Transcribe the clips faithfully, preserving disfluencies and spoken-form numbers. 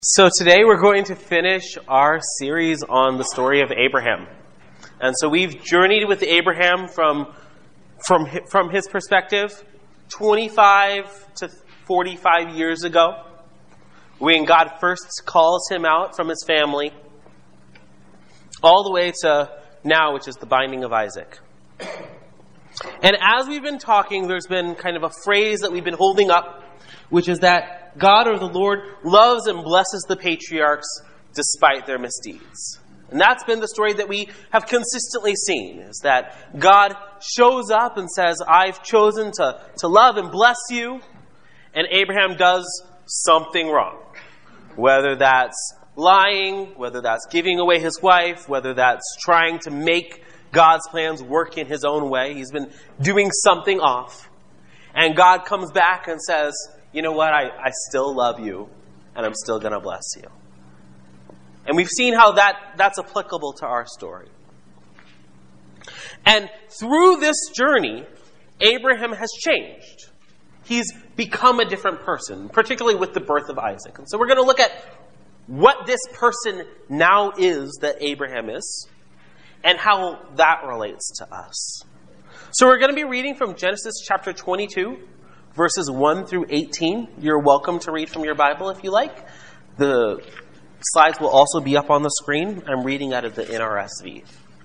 So today we're going to finish our series on the story of Abraham. And so we've journeyed with Abraham from, from, from his perspective twenty-five to forty-five years ago, when God first calls him out from his family, all the way to now, which is the binding of Isaac. And as we've been talking, there's been kind of a phrase that we've been holding up, which is that God or the Lord loves and blesses the patriarchs despite their misdeeds. And that's been the story that we have consistently seen, is that God shows up and says, I've chosen to, to love and bless you. And Abraham does something wrong. Whether that's lying, whether that's giving away his wife, whether that's trying to make God's plans work in his own way. He's been doing something off. And God comes back and says, you know what, I, I still love you, and I'm still going to bless you. And we've seen how that, that's applicable to our story. And through this journey, Abraham has changed. He's become a different person, particularly with the birth of Isaac. And so we're going to look at what this person now is that Abraham is, and how that relates to us. So we're going to be reading from Genesis chapter twenty-two, verses one through eighteen. You're welcome to read from your Bible if you like. The slides will also be up on the screen. I'm reading out of the N R S V.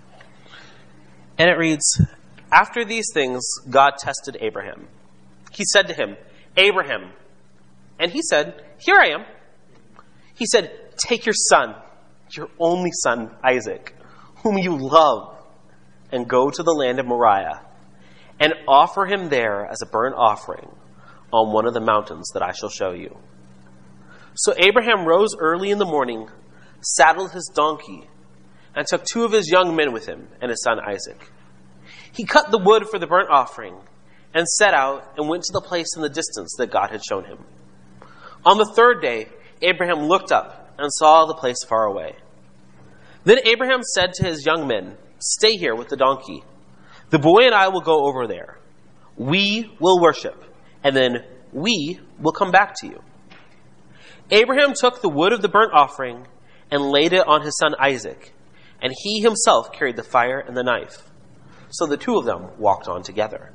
And it reads, After these things, God tested Abraham. He said to him, Abraham. And he said, Here I am. He said, Take your son, your only son, Isaac, whom you love, and go to the land of Moriah, and offer him there as a burnt offering on one of the mountains that I shall show you. So Abraham rose early in the morning, saddled his donkey, and took two of his young men with him and his son Isaac. He cut the wood for the burnt offering and set out and went to the place in the distance that God had shown him. On the third day, Abraham looked up and saw the place far away. Then Abraham said to his young men, Stay here with the donkey. The boy and I will go over there. We will worship, and then we will come back to you. Abraham took the wood of the burnt offering and laid it on his son Isaac, and he himself carried the fire and the knife. So the two of them walked on together.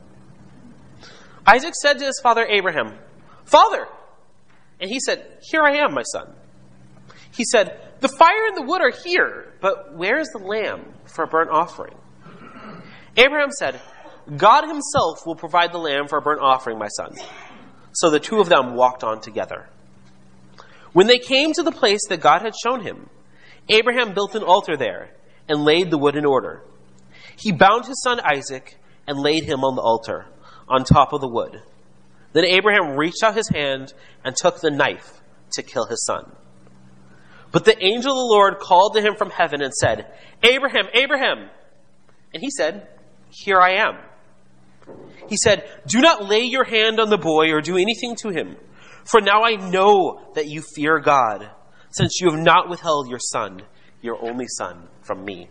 Isaac said to his father Abraham, Father! And he said, Here I am, my son. He said, The fire and the wood are here, but where is the lamb for a burnt offering? Abraham said, God himself will provide the lamb for a burnt offering, my son. So the two of them walked on together. When they came to the place that God had shown him, Abraham built an altar there and laid the wood in order. He bound his son Isaac and laid him on the altar, on top of the wood. Then Abraham reached out his hand and took the knife to kill his son. But the angel of the Lord called to him from heaven and said, Abraham, Abraham! And he said, Here I am. He said, Do not lay your hand on the boy or do anything to him, for now I know that you fear God, since you have not withheld your son, your only son, from me.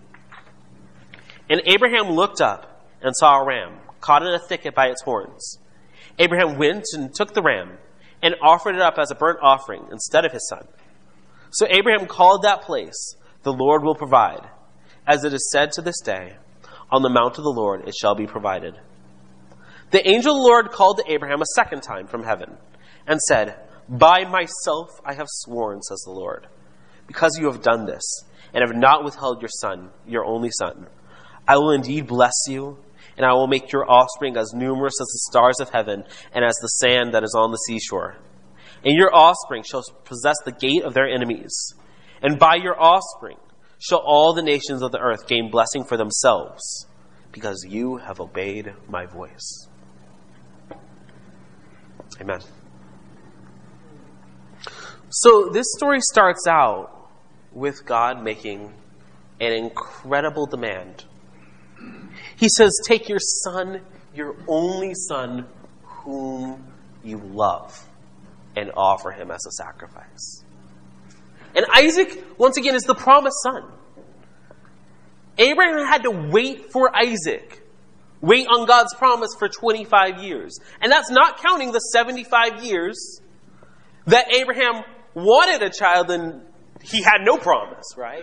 And Abraham looked up and saw a ram caught in a thicket by its horns. Abraham went and took the ram and offered it up as a burnt offering instead of his son. So Abraham called that place, The Lord will provide. As it is said to this day, On the mount of the Lord it shall be provided. The angel of the Lord called to Abraham a second time from heaven and said, By myself I have sworn, says the Lord, because you have done this and have not withheld your son, your only son. I will indeed bless you, and I will make your offspring as numerous as the stars of heaven and as the sand that is on the seashore. And your offspring shall possess the gate of their enemies. And by your offspring shall all the nations of the earth gain blessing for themselves, because you have obeyed my voice. Amen. So this story starts out with God making an incredible demand. He says, Take your son, your only son, whom you love, and offer him as a sacrifice. And Isaac, once again, is the promised son. Abraham had to wait for Isaac. Wait on God's promise for twenty-five years. And that's not counting the seventy-five years that Abraham wanted a child, then he had no promise, right?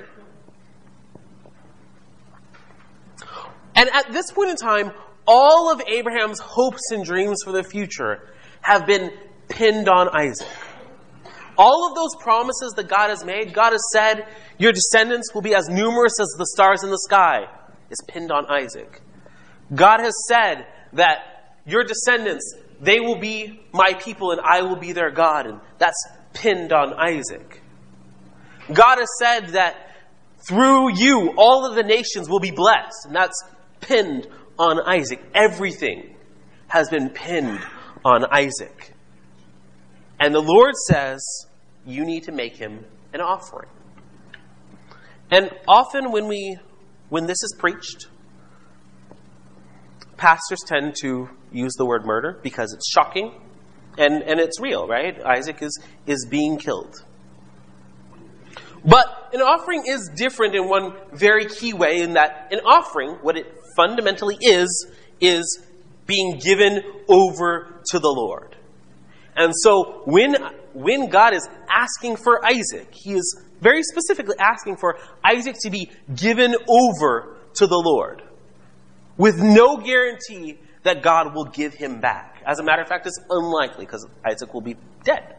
And at this point in time, all of Abraham's hopes and dreams for the future have been pinned on Isaac. All of those promises that God has made, God has said, your descendants will be as numerous as the stars in the sky, is pinned on Isaac. God has said that your descendants, they will be my people and I will be their God, and that's pinned on Isaac. God has said that through you, all of the nations will be blessed, and that's pinned on Isaac. Everything has been pinned on Isaac. And the Lord says, you need to make him an offering. And often when we, when this is preached, pastors tend to use the word murder because it's shocking and, and it's real, right? Isaac is, is being killed. But an offering is different in one very key way, in that an offering, what it fundamentally is, is being given over to the Lord. And so when, when God is asking for Isaac, he is very specifically asking for Isaac to be given over to the Lord, with no guarantee that God will give him back. As a matter of fact, it's unlikely, because Isaac will be dead.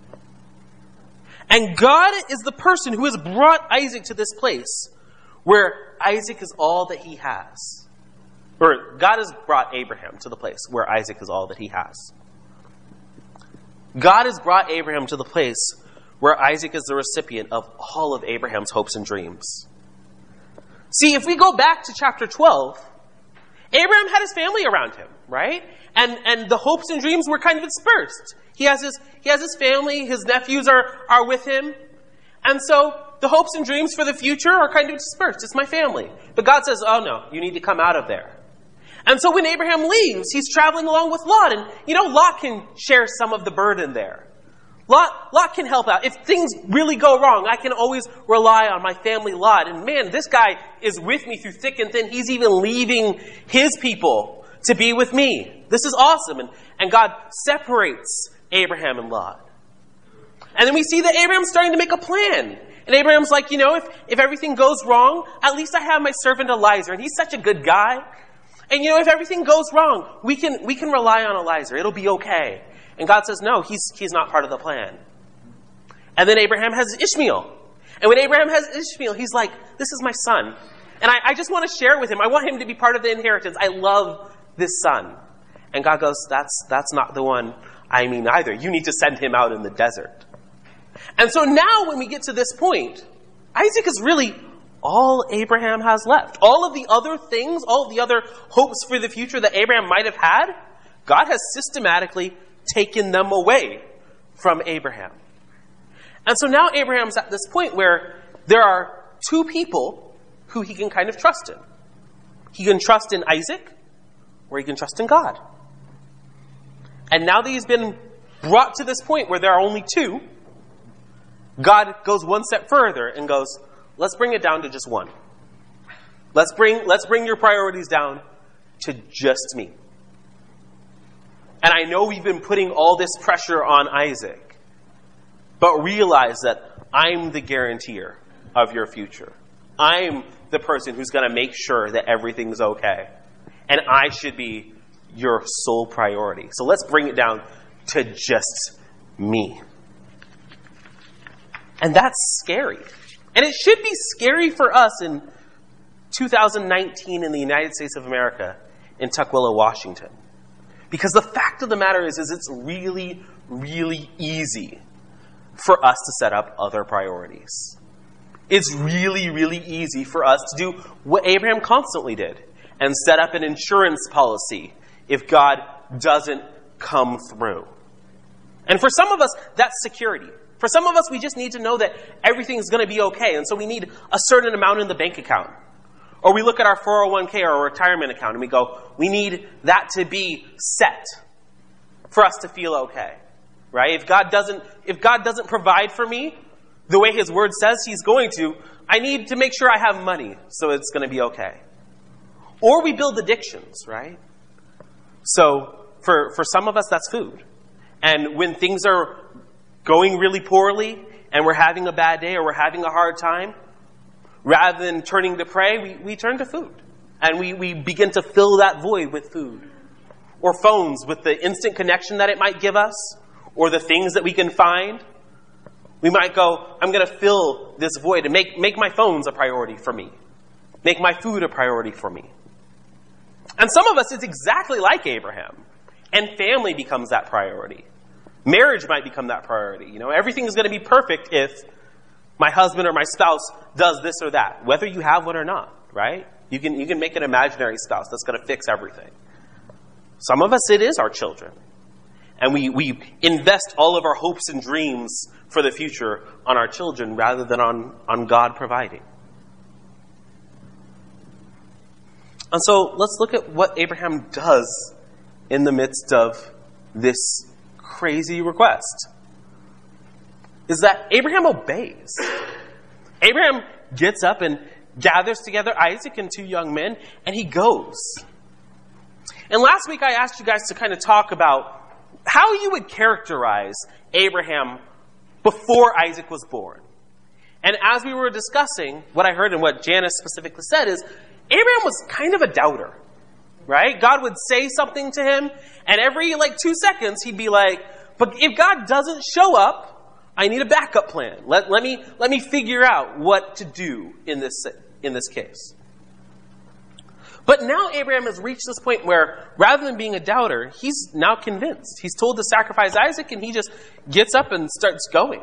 And God is the person who has brought Isaac to this place where Isaac is all that he has. Or God has brought Abraham to the place where Isaac is all that he has. God has brought Abraham to the place where Isaac is the recipient of all of Abraham's hopes and dreams. See, if we go back to chapter twelve, Abraham had his family around him, right? And and the hopes and dreams were kind of dispersed. He has his he has his family, his nephews are, are with him. And so the hopes and dreams for the future are kind of dispersed. It's my family. But God says, oh no, you need to come out of there. And so when Abraham leaves, he's traveling along with Lot. And you know, Lot can share some of the burden there. Lot, Lot can help out. If things really go wrong, I can always rely on my family Lot. And man, this guy is with me through thick and thin. He's even leaving his people to be with me. This is awesome. And, and God separates Abraham and Lot. And then we see that Abraham's starting to make a plan. And Abraham's like, you know, if, if everything goes wrong, at least I have my servant Eliezer. And he's such a good guy. And you know, if everything goes wrong, we can we can rely on Eliezer. It'll be okay. And God says, no, he's he's not part of the plan. And then Abraham has Ishmael. And when Abraham has Ishmael, he's like, this is my son. And I, I just want to share with him. I want him to be part of the inheritance. I love this son. And God goes, that's that's not the one I mean either. You need to send him out in the desert. And so now when we get to this point, Isaac is really all Abraham has left. All of the other things, all of the other hopes for the future that Abraham might have had, God has systematically taken them away from Abraham. And so now Abraham's at this point where there are two people who he can kind of trust in. He can trust in Isaac, or he can trust in God. And now that he's been brought to this point where there are only two, God goes one step further and goes, let's bring it down to just one. Let's bring, let's bring your priorities down to just me. And I know we've been putting all this pressure on Isaac, but realize that I'm the guarantor of your future. I'm the person who's going to make sure that everything's okay. And I should be your sole priority. So let's bring it down to just me. And that's scary. And it should be scary for us in two thousand nineteen in the United States of America, in Tukwila, Washington. Because the fact of the matter is, is it's really, really easy for us to set up other priorities. It's really, really easy for us to do what Abraham constantly did and set up an insurance policy if God doesn't come through. And for some of us, that's security. For some of us, we just need to know that everything's going to be okay. And so we need a certain amount in the bank account. Or we look at our four oh one k or our retirement account and we go, we need that to be set for us to feel okay. Right? If God doesn't, if God doesn't provide for me the way his word says he's going to, I need to make sure I have money so it's going to be okay. Or we build addictions, right? So for, for some of us, that's food. And when things are going really poorly, and we're having a bad day or we're having a hard time, rather than turning to pray, we, we turn to food. And we, we begin to fill that void with food. Or phones with the instant connection that it might give us, or the things that we can find. We might go, I'm going to fill this void and make, make my phones a priority for me. Make my food a priority for me. And some of us, it's exactly like Abraham. And family becomes that priority. Marriage might become that priority. You know, everything is going to be perfect if my husband or my spouse does this or that, whether you have one or not, right? You can, you can make an imaginary spouse that's going to fix everything. Some of us, it is our children. And we, we invest all of our hopes and dreams for the future on our children rather than on, on God providing. And so let's look at what Abraham does in the midst of this crazy request. Is that Abraham obeys. Abraham gets up and gathers together Isaac and two young men, and he goes. And last week I asked you guys to kind of talk about how you would characterize Abraham before Isaac was born. And as we were discussing, what I heard and what Janice specifically said is, Abraham was kind of a doubter, right? God would say something to him, and every like two seconds he'd be like, but if God doesn't show up, I need a backup plan. Let, let me, let me figure out what to do in this, in this case. But now Abraham has reached this point where, rather than being a doubter, he's now convinced. He's told to sacrifice Isaac, and he just gets up and starts going.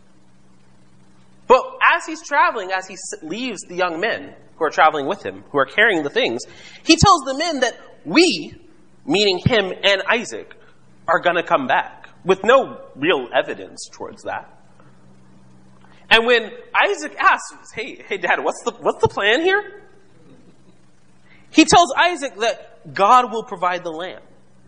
But as he's traveling, as he leaves the young men who are traveling with him, who are carrying the things, he tells the men that we, meaning him and Isaac, are going to come back, with no real evidence towards that. And when Isaac asks, hey, hey, Dad, what's the, what's the plan here? He tells Isaac that God will provide the lamb.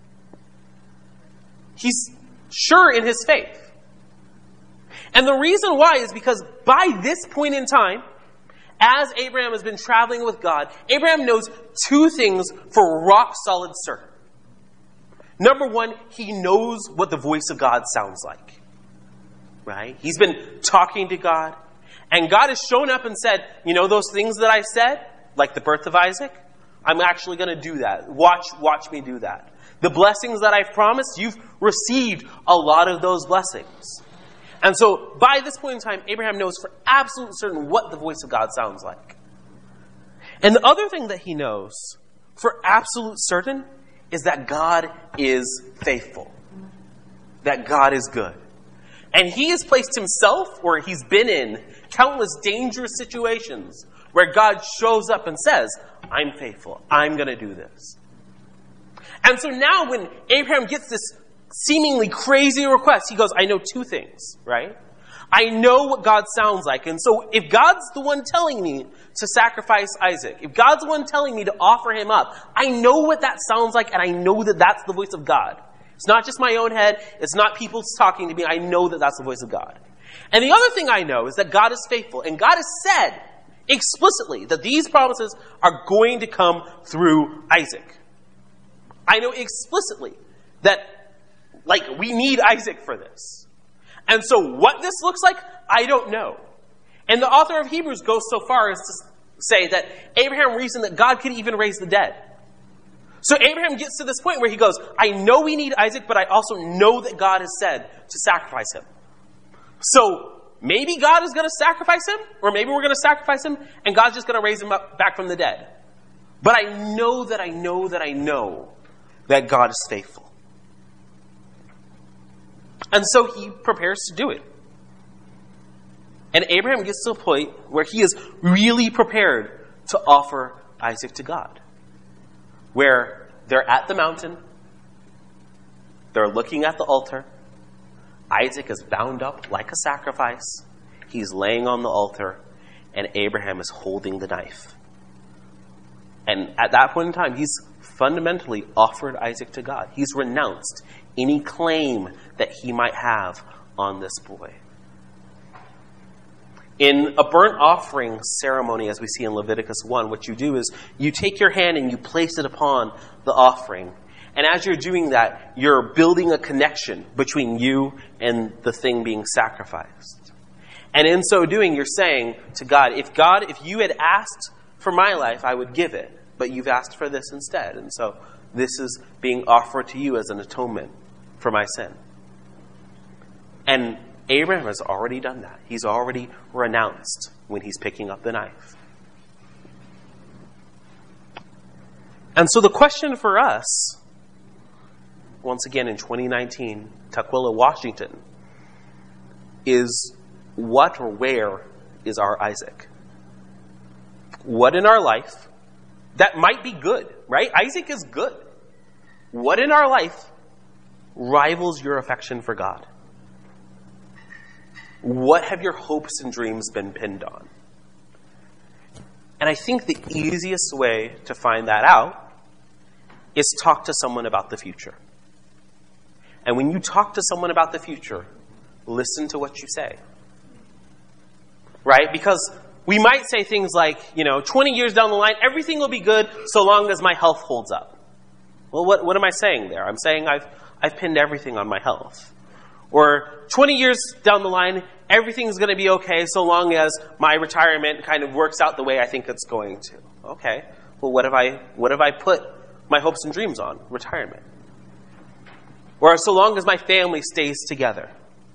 He's sure in his faith. And the reason why is because by this point in time, as Abraham has been traveling with God, Abraham knows two things for rock solid certain. Number one, he knows what the voice of God sounds like. Right? He's been talking to God. And God has shown up and said, you know those things that I said? Like the birth of Isaac? I'm actually going to do that. Watch, watch me do that. The blessings that I've promised, you've received a lot of those blessings. And so, by this point in time, Abraham knows for absolute certain what the voice of God sounds like. And the other thing that he knows for absolute certain is that God is faithful. That God is good. And he has placed himself, or he's been in, countless dangerous situations where God shows up and says, I'm faithful. I'm going to do this. And so now when Abraham gets this seemingly crazy request, he goes, I know two things, right? I know what God sounds like. And so if God's the one telling me to sacrifice Isaac, if God's the one telling me to offer him up, I know what that sounds like, and I know that that's the voice of God. It's not just my own head. It's not people talking to me. I know that that's the voice of God. And the other thing I know is that God is faithful. And God has said explicitly that these promises are going to come through Isaac. I know explicitly that, like, we need Isaac for this. And so what this looks like, I don't know. And the author of Hebrews goes so far as to say that Abraham reasoned that God could even raise the dead. So Abraham gets to this point where he goes, I know we need Isaac, but I also know that God has said to sacrifice him. So maybe God is going to sacrifice him, or maybe we're going to sacrifice him, and God's just going to raise him up back from the dead. But I know that I know that I know that God is faithful. And so he prepares to do it. And Abraham gets to a point where he is really prepared to offer Isaac to God. Where they're at the mountain, they're looking at the altar, Isaac is bound up like a sacrifice, he's laying on the altar, and Abraham is holding the knife. And at that point in time, he's fundamentally offered Isaac to God. He's renounced any claim that he might have on this boy. In a burnt offering ceremony, as we see in Leviticus one, what you do is you take your hand and you place it upon the offering. And as you're doing that, you're building a connection between you and the thing being sacrificed. And in so doing, you're saying to God, if God, if you had asked for my life, I would give it. But you've asked for this instead. And so this is being offered to you as an atonement for my sin. And Abraham has already done that. He's already renounced when he's picking up the knife. And so the question for us, once again in twenty nineteen, Tukwila, Washington, is what or where is our Isaac? What in our life that might be good, right? Isaac is good. What in our life rivals your affection for God? What have your hopes and dreams been pinned on? And I think the easiest way to find that out is talk to someone about the future. And when you talk to someone about the future, listen to what you say. Right? Because we might say things like, you know, twenty years down the line, everything will be good so long as my health holds up. Well, what, what am I saying there? I'm saying I've, I've pinned everything on my health. Or twenty years down the line, everything's going to be okay so long as my retirement kind of works out the way I think it's going to. Okay. Well, what have I, what have I put my hopes and dreams on? Retirement. Or so long as my family stays together.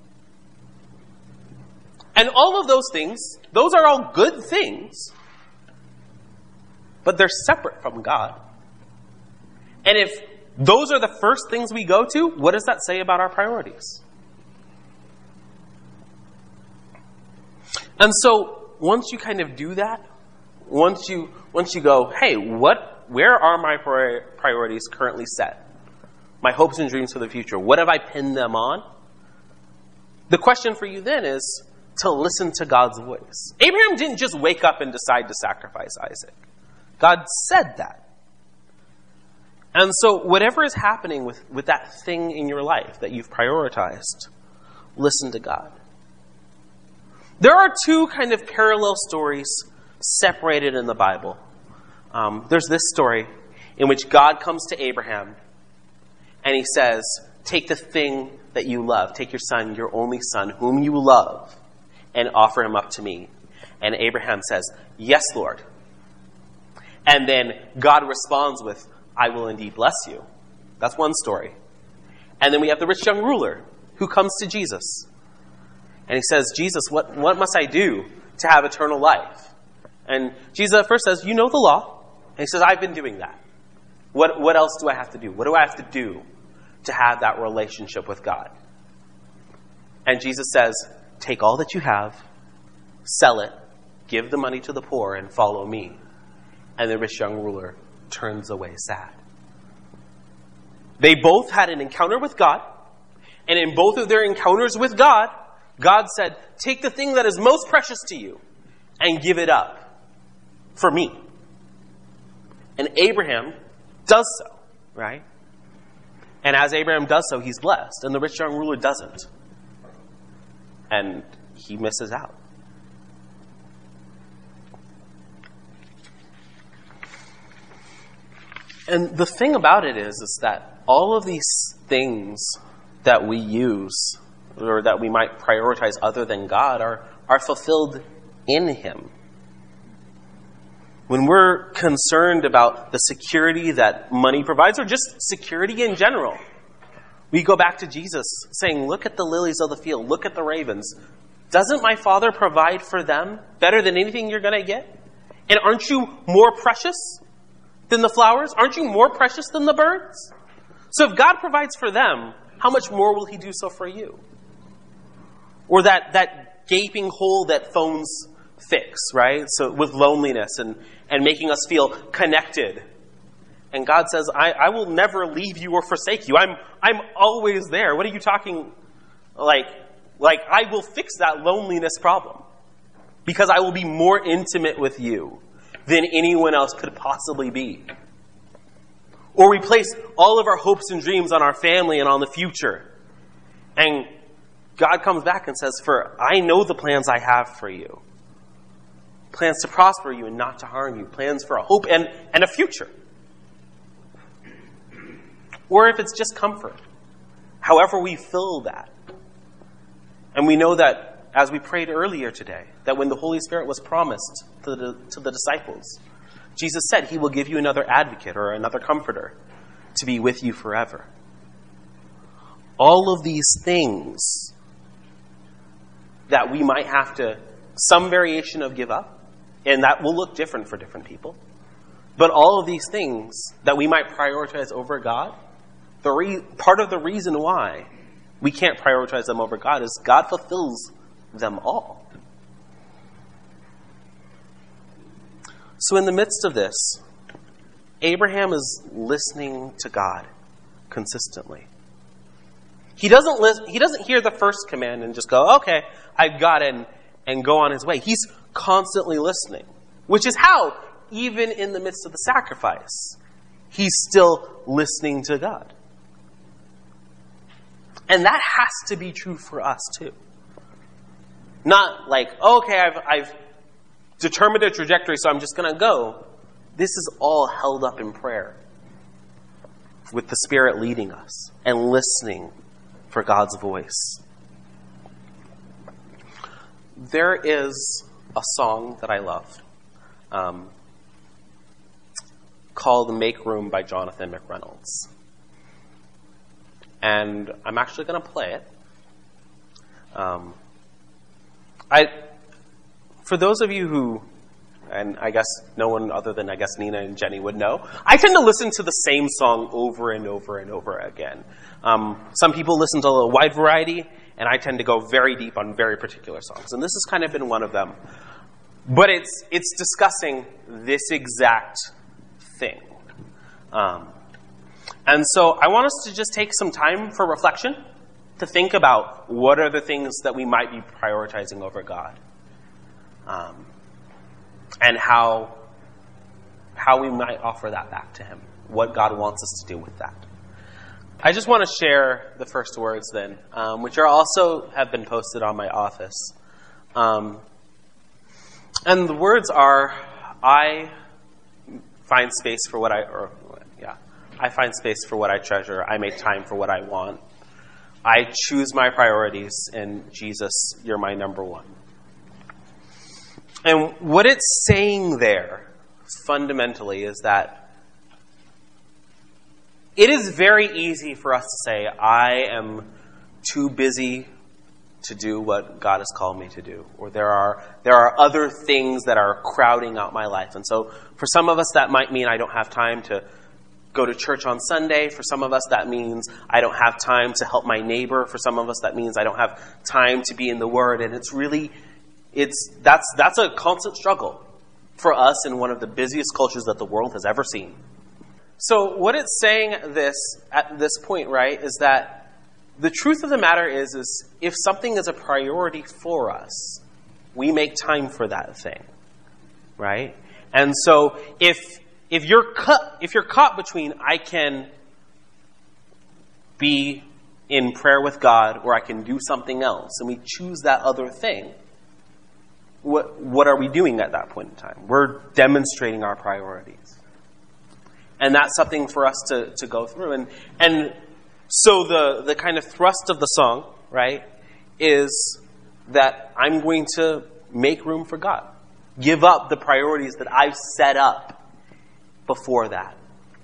And all of those things, those are all good things. But they're separate from God. And if those are the first things we go to, what does that say about our priorities? And so, once you kind of do that, once you once you go, hey, what, where are my priorities currently set? My hopes and dreams for the future. What have I pinned them on? The question for you then is to listen to God's voice. Abraham didn't just wake up and decide to sacrifice Isaac. God said that. And so, whatever is happening with, with that thing in your life that you've prioritized, listen to God. There are two kind of parallel stories separated in the Bible. Um, there's this story in which God comes to Abraham and he says, take the thing that you love, take your son, your only son, whom you love, and offer him up to me. And Abraham says, yes, Lord. And then God responds with, I will indeed bless you. That's one story. And then we have the rich young ruler who comes to Jesus. And he says, Jesus, what, what must I do to have eternal life? And Jesus at first says, you know the law. And he says, I've been doing that. What, what else do I have to do? What do I have to do to have that relationship with God? And Jesus says, take all that you have, sell it, give the money to the poor, and follow me. And the rich young ruler turns away sad. They both had an encounter with God. And in both of their encounters with God, God said, take the thing that is most precious to you and give it up for me. And Abraham does so, right? And as Abraham does so, he's blessed. And the rich young ruler doesn't. And he misses out. And the thing about it is, is that all of these things that we use or that we might prioritize other than God are, are fulfilled in Him. When we're concerned about the security that money provides, or just security in general, we go back to Jesus saying, look at the lilies of the field, look at the ravens. Doesn't my Father provide for them better than anything you're going to get? And aren't you more precious than the flowers? Aren't you more precious than the birds? So if God provides for them, how much more will He do so for you? Or that, that gaping hole that phones fix, right? So with loneliness and, and making us feel connected. And God says, I, I will never leave you or forsake you. I'm I'm always there. What are you talking like? Like I will fix that loneliness problem. Because I will be more intimate with you than anyone else could possibly be. Or we place all of our hopes and dreams on our family and on the future. And God comes back and says, for I know the plans I have for you. Plans to prosper you and not to harm you. Plans for a hope and, and a future. Or if it's just comfort. However we fill that. And we know that as we prayed earlier today, that when the Holy Spirit was promised to the, to the disciples, Jesus said he will give you another advocate or another comforter to be with you forever. All of these things that we might have to, some variation of give up, and that will look different for different people. But all of these things that we might prioritize over God, the re- part of the reason why we can't prioritize them over God is God fulfills them all. So in the midst of this, Abraham is listening to God consistently. He doesn't listen, he doesn't hear the first command and just go, okay, I've got it, and, and go on his way. He's constantly listening, which is how, even in the midst of the sacrifice, he's still listening to God. And that has to be true for us too. Not like, okay, I've, I've determined a trajectory, so I'm just going to go. This is all held up in prayer, with the Spirit leading us and listening for God's voice. There is a song that I love um, called Make Room by Jonathan McReynolds. And I'm actually going to play it. Um, I, for those of you who, and I guess no one other than I guess Nina and Jenny would know, I tend to listen to the same song over and over and over again. Um, some people listen to a wide variety, and I tend to go very deep on very particular songs. And this has kind of been one of them. But it's it's discussing this exact thing. Um, and so I want us to just take some time for reflection, to think about what are the things that we might be prioritizing over God. Um, and how how we might offer that back to him. What God wants us to do with that. I just want to share the first words then, um, which are also have been posted on my office. Um, and the words are, I find space for what I, or yeah, I find space for what I treasure. I make time for what I want. I choose my priorities, and Jesus, you're my number one. And what it's saying there, fundamentally, is that it is very easy for us to say, I am too busy to do what God has called me to do. Or there are there are other things that are crowding out my life. And so for some of us, that might mean I don't have time to go to church on Sunday. For some of us, that means I don't have time to help my neighbor. For some of us, that means I don't have time to be in the Word. And it's really, it's that's that's a constant struggle for us in one of the busiest cultures that the world has ever seen. So what it's saying this at this point, right, is that the truth of the matter is, is if something is a priority for us, we make time for that thing, right? And so if if you're cut, if you're caught between I can be in prayer with God or I can do something else, and we choose that other thing, what what are we doing at that point in time? We're demonstrating our priorities. And that's something for us to, to go through. And and so the, the kind of thrust of the song, right, is that I'm going to make room for God. Give up the priorities that I've set up before that,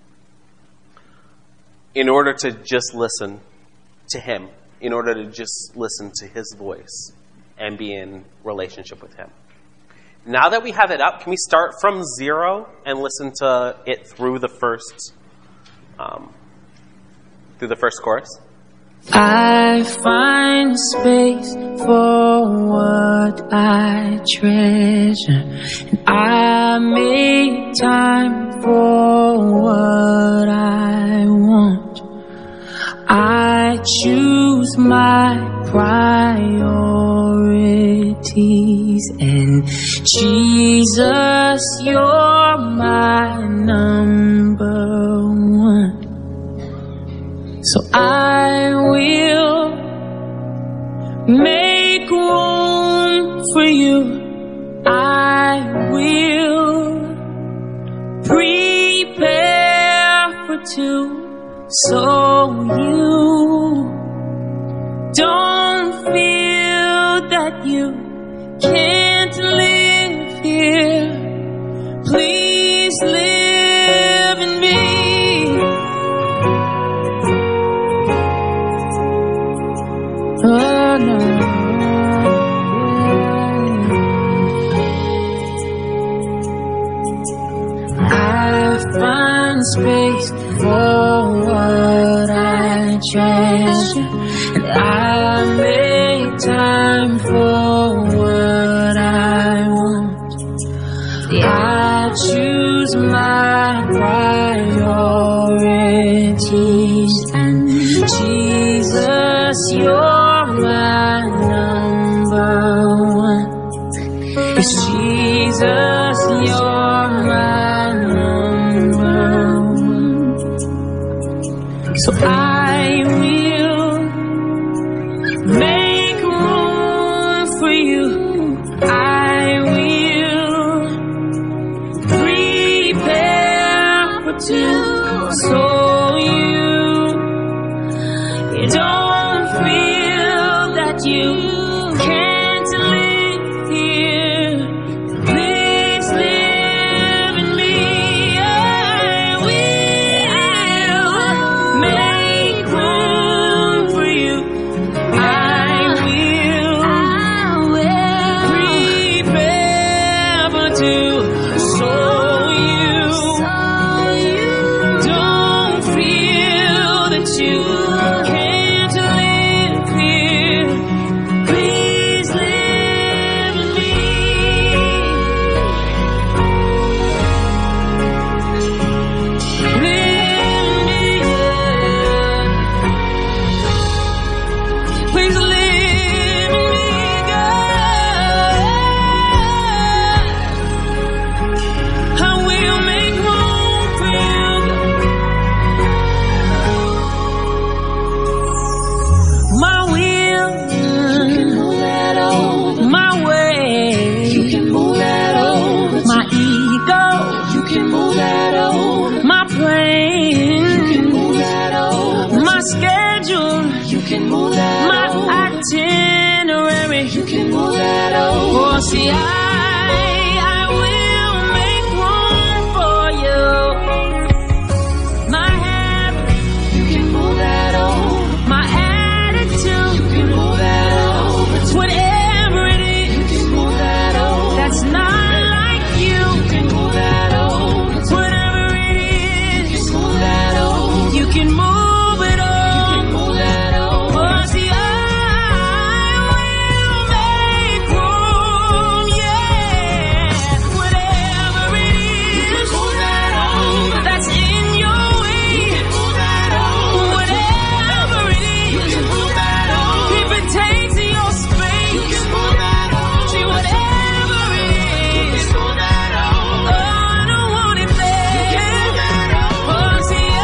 in order to just listen to him, in order to just listen to his voice and be in relationship with him. Now that we have it up, can we start from zero and listen to it through the first, um, through the first chorus? I find space for what I treasure, and I make time for what I want. I choose my priorities, and Jesus, you're my number one. So I will make room for you. I will prepare for two, so you don't feel that you space for what I treasure, and I make time for what I want. I choose my priorities, and Jesus, you're my number one. Yes, Jesus, you're my number one. So I will make room for you. I will prepare for two, so you, you don't feel that you can't live here. Please live in me. I will make room for you. I will prepare for two, so you don't feel that you can't live here. Please live in me. Live in me, yeah. Please live in me, God. I will make room for you, God. My will, you can move that over. My way, you can move that over. My ego, you can move that over. My plan, you can move that over. My schedule, you can move that my over. My itinerary, you can move that over. Oh, see, I, I will make room for you. My habit, you can move that over. My attitude, you can move that over. Whatever it is, you can move that over. That's not like you, you can move that over. Whatever it is, you can move that over. You can move it over. You can move that over. Oh, see, I will make room, yeah. Whatever it is, you can move that over. That's in your way, you can move that over. Whatever it is, you can move that over. If it takes your space, you can move that over. See, whatever it is, you can move that over. Oh, I don't want it there. You can move that over. Oh, see, I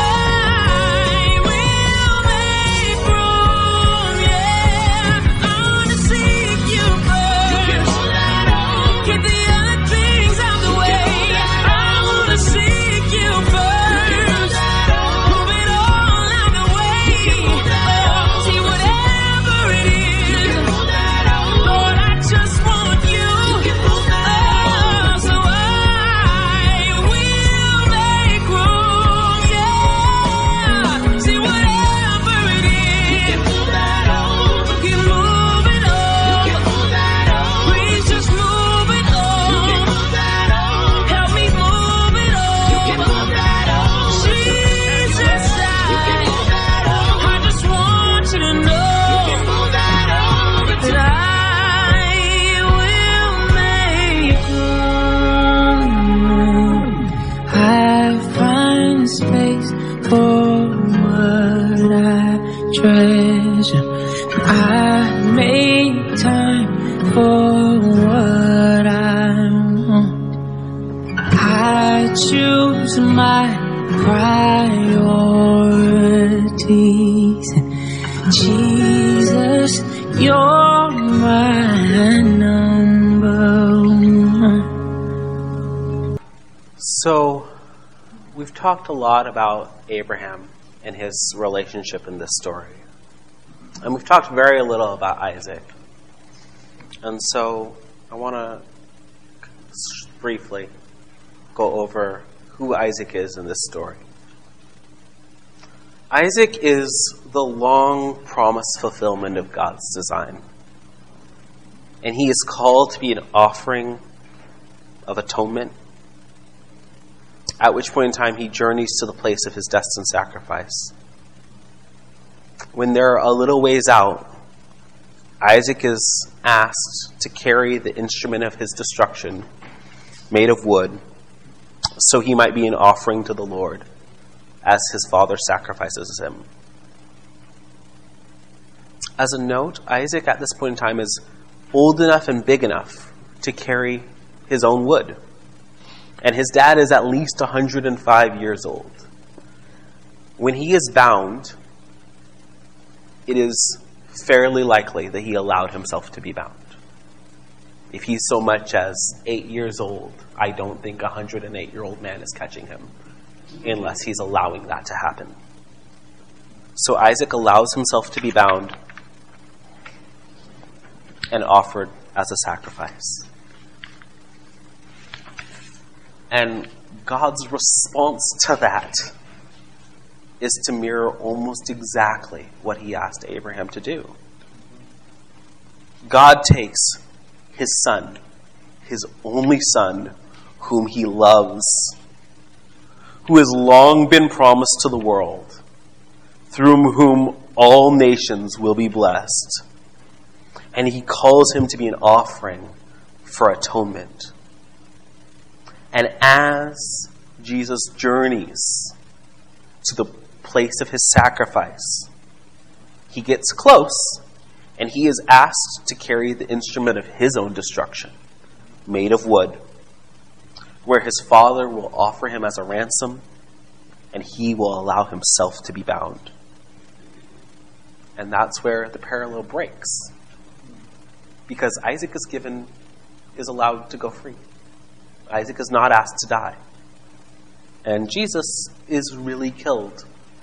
will make room, yeah. I wanna seek you first. You can move that over. Get the other things out the way. I wanna seek you first. Move it all out the way. Oh, see, whatever it is, Lord, I just want you. Oh, so I will make room, yeah. See, whatever it is, you can move it over. Please just move it over. Help me move it over. Jesus, I, I just want you to know that I will make room. I find space for what I treasure. I make time for what I want. I choose my priorities. Jesus, you're my number one. So, we've talked a lot about Abraham and his relationship in this story. And we've talked very little about Isaac. And so, I want to briefly go over who Isaac is in this story. Isaac is the long-promised fulfillment of God's design. And he is called to be an offering of atonement. at which point in time he journeys to the place of his destined sacrifice. When they're a little ways out, Isaac is asked to carry the instrument of his destruction, made of wood, so he might be an offering to the Lord as his father sacrifices him. As a note, Isaac at this point in time is old enough and big enough to carry his own wood. And his dad is at least one hundred five years old. When he is bound, it is fairly likely that he allowed himself to be bound. If he's so much as eight years old, I don't think a one hundred eight-year-old man is catching him unless he's allowing that to happen. So Isaac allows himself to be bound and offered as a sacrifice. And God's response to that is to mirror almost exactly what he asked Abraham to do. God takes his son, his only son, whom he loves, who has long been promised to the world, through whom all nations will be blessed, and he calls him to be an offering for atonement. And as Jesus journeys to the place of his sacrifice, he gets close, and he is asked to carry the instrument of his own destruction, made of wood, where his father will offer him as a ransom, and he will allow himself to be bound. And that's where the parallel breaks, because Isaac is given, is allowed to go free. Isaac is not asked to die. And Jesus is really killed.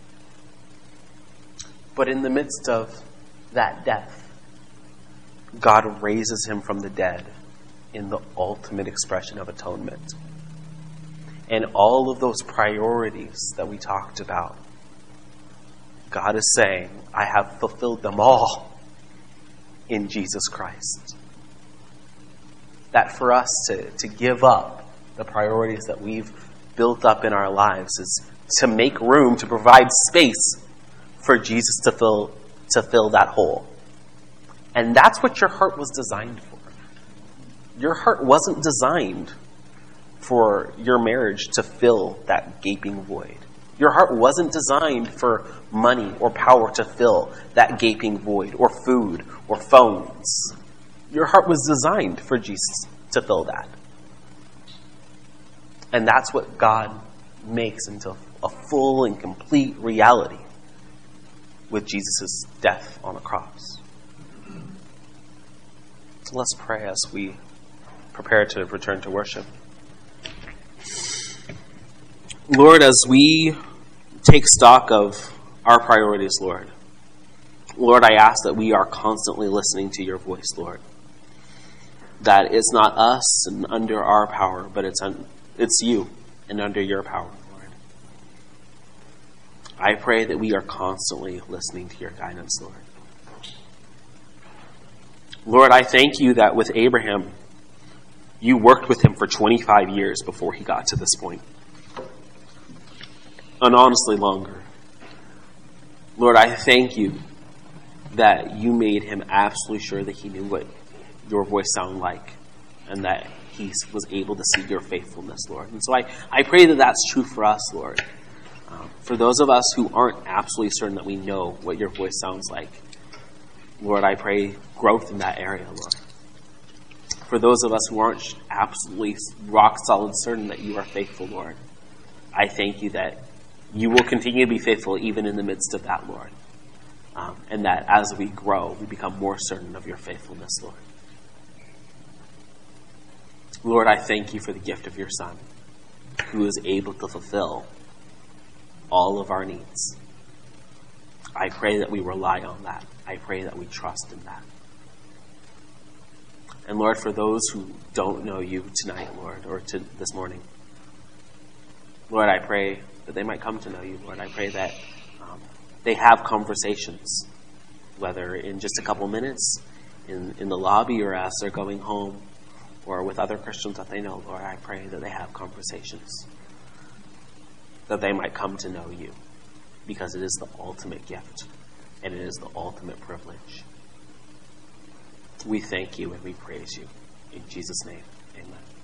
But in the midst of that death, God raises him from the dead in the ultimate expression of atonement. And all of those priorities that we talked about, God is saying, I have fulfilled them all in Jesus Christ. That for us to, to give up the priorities that we've built up in our lives is to make room, to provide space for Jesus to fill to fill that hole. And that's what your heart was designed for. Your heart wasn't designed for your marriage to fill that gaping void. Your heart wasn't designed for money or power to fill that gaping void, or food, or phones. Your heart was designed for Jesus to fill that. And that's what God makes into a full and complete reality with Jesus' death on the cross. Let's pray as we prepare to return to worship. Lord, as we take stock of our priorities, Lord, Lord, I ask that we are constantly listening to your voice, Lord. That it's not us and under our power, but it's un- it's you and under your power, Lord. I pray that we are constantly listening to your guidance, Lord. Lord, I thank you that with Abraham, you worked with him for twenty-five years before he got to this point. And honestly, longer. Lord, I thank you that you made him absolutely sure that he knew what your voice sounded like, and that he was able to see your faithfulness, Lord. And so I, I pray that that's true for us, Lord. Um, for those of us who aren't absolutely certain that we know what your voice sounds like, Lord, I pray growth in that area, Lord. For those of us who aren't absolutely rock solid certain that you are faithful, Lord, I thank you that you will continue to be faithful even in the midst of that, Lord. Um, and that as we grow, we become more certain of your faithfulness, Lord. Lord, I thank you for the gift of your Son, who is able to fulfill all of our needs. I pray that we rely on that. I pray that we trust in that. And Lord, for those who don't know you tonight, Lord, or to this morning, Lord, I pray that they might come to know you, Lord. I pray that um, they have conversations, whether in just a couple minutes, in, in the lobby, or as they're going home, or with other Christians that they know, Lord. I pray that they have conversations that they might come to know you, because it is the ultimate gift and it is the ultimate privilege. We thank you and we praise you. In Jesus' name, amen.